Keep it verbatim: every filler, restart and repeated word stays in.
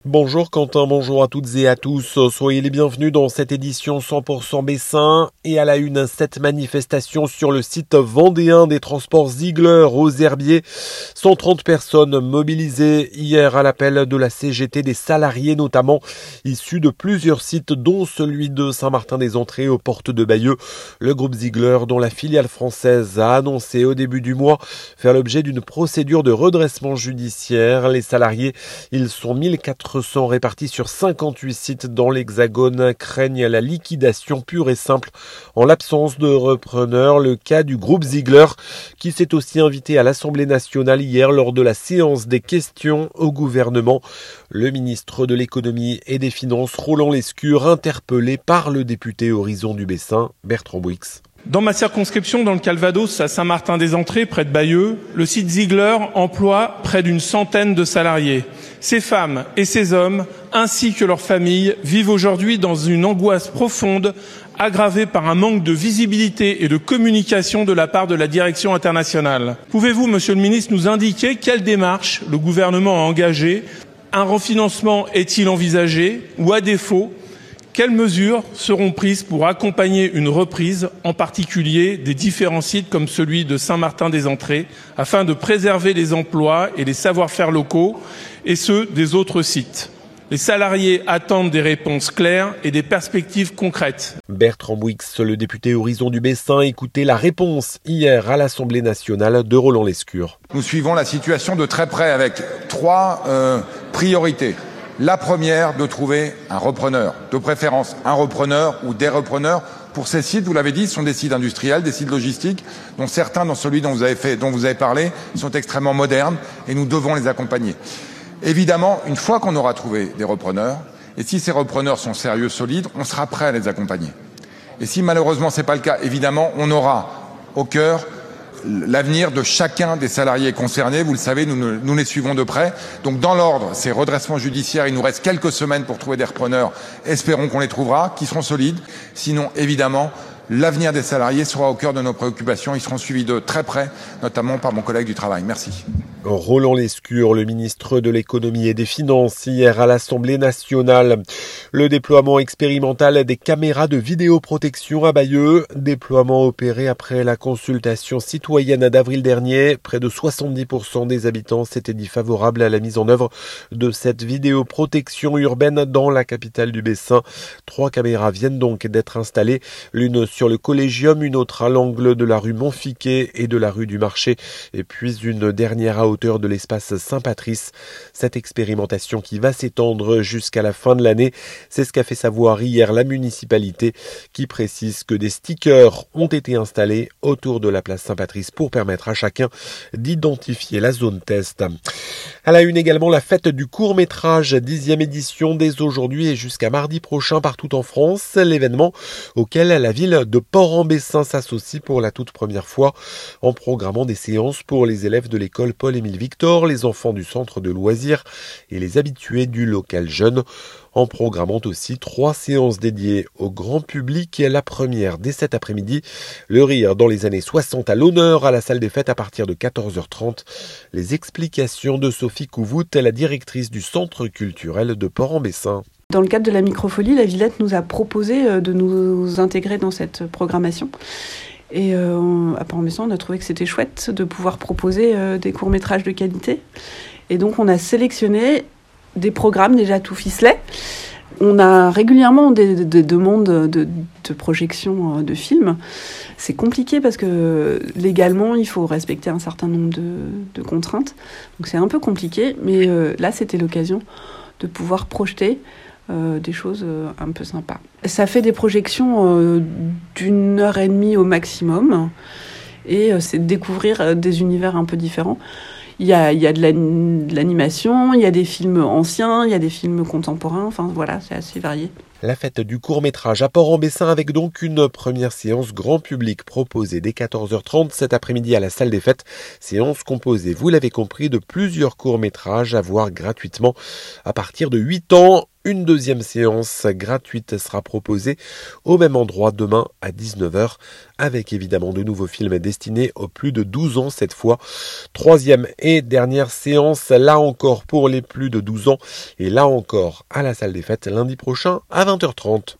Bonjour Quentin, bonjour à toutes et à tous. Soyez les bienvenus dans cette édition cent pour cent Bessin. Et à la une, cette manifestation sur le site vendéen des transports Ziegler aux Herbiers. cent trente personnes mobilisées hier à l'appel de la C G T, des salariés notamment issus de plusieurs sites dont celui de Saint-Martin-des-Entrées aux portes de Bayeux. Le groupe Ziegler, dont la filiale française a annoncé au début du mois faire l'objet d'une procédure de redressement judiciaire. Les salariés, ils sont mille quatre cents répartis sur cinquante-huit sites dans l'Hexagone, craignent la liquidation pure et simple en l'absence de repreneur. Le cas du groupe Ziegler qui s'est aussi invité à l'Assemblée nationale hier lors de la séance des questions au gouvernement. Le ministre de l'économie et des finances, Roland Lescure, interpellé par le député Horizon du Bessin, Bertrand Bouix. Dans ma circonscription, dans le Calvados, à Saint-Martin-des-Entrées, près de Bayeux, le site Ziegler emploie près d'une centaine de salariés. Ces femmes et ces hommes, ainsi que leurs familles, vivent aujourd'hui dans une angoisse profonde, aggravée par un manque de visibilité et de communication de la part de la direction internationale. Pouvez-vous, Monsieur le Ministre, nous indiquer quelle démarche le gouvernement a engagée? Un refinancement est-il envisagé? Ou à défaut, quelles mesures seront prises pour accompagner une reprise, en particulier des différents sites comme celui de Saint-Martin-des-Entrées, afin de préserver les emplois et les savoir-faire locaux et ceux des autres sites? Les salariés attendent des réponses claires et des perspectives concrètes. Bertrand Bouix, le député Horizon du Bessin, écoutait la réponse hier à l'Assemblée nationale de Roland Lescure. Nous suivons la situation de très près avec trois euh, priorités. La première, de trouver un repreneur, de préférence un repreneur ou des repreneurs pour ces sites. Vous l'avez dit, ce sont des sites industriels, des sites logistiques, dont certains, dans celui dont vous avez fait, dont vous avez parlé, sont extrêmement modernes et nous devons les accompagner. Évidemment, une fois qu'on aura trouvé des repreneurs, et si ces repreneurs sont sérieux, solides, on sera prêt à les accompagner. Et si malheureusement c'est pas le cas, évidemment, on aura au cœur l'avenir de chacun des salariés concernés. Vous le savez, nous, nous les suivons de près. Donc dans l'ordre, ces redressements judiciaires, il nous reste quelques semaines pour trouver des repreneurs. Espérons qu'on les trouvera, qui seront solides. Sinon, évidemment, l'avenir des salariés sera au cœur de nos préoccupations. Ils seront suivis de très près, notamment par mon collègue du travail. Merci. Roland Lescure, le ministre de l'économie et des finances, hier à l'Assemblée nationale. Le déploiement expérimental des caméras de vidéoprotection à Bayeux, déploiement opéré après la consultation citoyenne d'avril dernier. Près de soixante-dix pour cent des habitants s'étaient dit favorables à la mise en œuvre de cette vidéoprotection urbaine dans la capitale du Bessin. Trois caméras viennent donc d'être installées, l'une sur le Collégium, une autre à l'angle de la rue Montfiquet et de la rue du Marché, et puis une dernière à hauteur de l'espace Saint-Patrice. Cette expérimentation qui va s'étendre jusqu'à la fin de l'année, c'est ce qu'a fait savoir hier la municipalité qui précise que des stickers ont été installés autour de la place Saint-Patrice pour permettre à chacun d'identifier la zone test. À la une également, la fête du court-métrage, dixième édition dès aujourd'hui et jusqu'à mardi prochain partout en France. L'événement auquel la ville de Port-en-Bessin s'associe pour la toute première fois en programmant des séances pour les élèves de l'école Paul-Émile Victor, les enfants du centre de loisirs et les habitués du local jeune, en programmant aussi trois séances dédiées au grand public. La première dès cet après-midi, le rire dans les années soixante à l'honneur à la salle des fêtes à partir de quatorze heures trente. Les explications de Sophie Couvout, la directrice du centre culturel de Port-en-Bessin. Dans le cadre de la microfolie, la Villette nous a proposé de nous intégrer dans cette programmation. Et euh, à Port-en-Bessin, on a trouvé que c'était chouette de pouvoir proposer euh, des courts-métrages de qualité. Et donc, on a sélectionné des programmes déjà tout ficelés. On a régulièrement des, des demandes de, de projection de films. C'est compliqué parce que légalement, il faut respecter un certain nombre de, de contraintes. Donc, c'est un peu compliqué. Mais euh, là, c'était l'occasion de pouvoir projeter Euh, des choses euh, un peu sympas. Ça fait des projections euh, d'une heure et demie au maximum et euh, c'est de découvrir euh, des univers un peu différents. Il y a, il y a de, la, de l'animation, il y a des films anciens, il y a des films contemporains, enfin voilà, c'est assez varié. La fête du court-métrage à Port-en-Bessin avec donc une première séance grand public proposée dès quatorze heures trente cet après-midi à la salle des fêtes. Séance composée, vous l'avez compris, de plusieurs courts-métrages à voir gratuitement à partir de huit ans. Une deuxième séance gratuite sera proposée au même endroit demain à dix-neuf heures, avec évidemment de nouveaux films destinés aux plus de douze ans cette fois. Troisième et dernière séance, là encore pour les plus de douze ans, et là encore à la salle des fêtes lundi prochain à vingt heures trente.